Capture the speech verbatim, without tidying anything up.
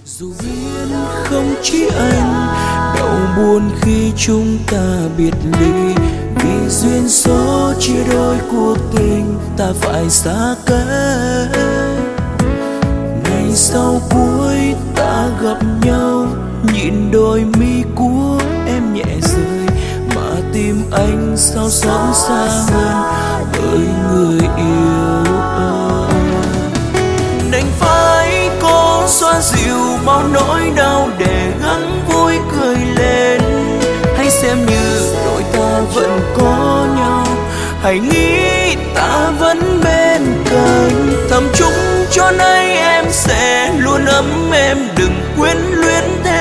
Dù biết không chỉ anh đau buồn khi chúng ta biệt ly, vì duyên số chia đôi cuộc tình ta phải xa cách. Ngày sau cuối ta gặp nhau, nhìn đôi mi của em nhẹ rơi, mà tim anh sao xót xa hơn bởi người yêu ơi. Đành phải cố xoa dịu bao nỗi đau để gắng vui cười lên. Hãy xem như đôi ta vẫn có nhau, hãy nghĩ ta vẫn bên cạnh. Thầm chúc cho nay em sẽ luôn ấm em, đừng quyến luyến thêm